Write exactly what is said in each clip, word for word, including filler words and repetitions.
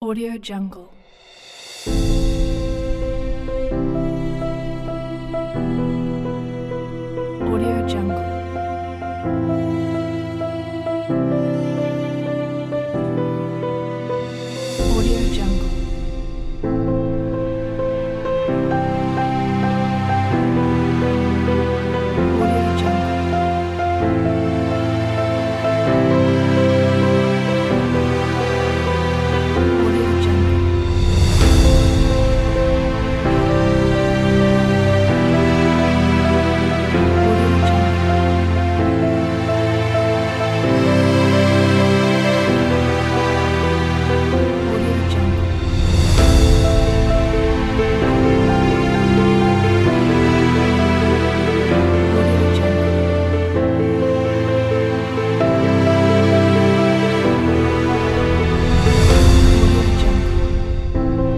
Audio Jungle. Audio Jungle. Audio Jungle. Audio Jungle. Audio Jungle. Audio Jungle. Audio Jungle. Audio Jungle. Audio Jungle.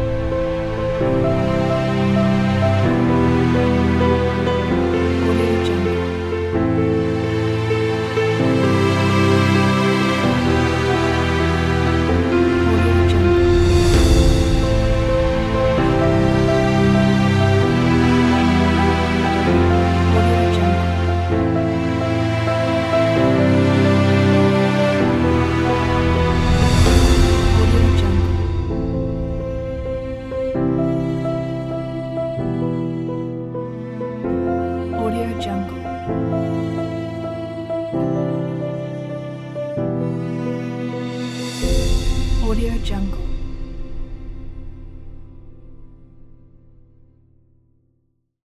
Audio Jungle. Audio Jungle. Audio Jungle. Audio Jungle. Audio Jungle. Audio Jungle.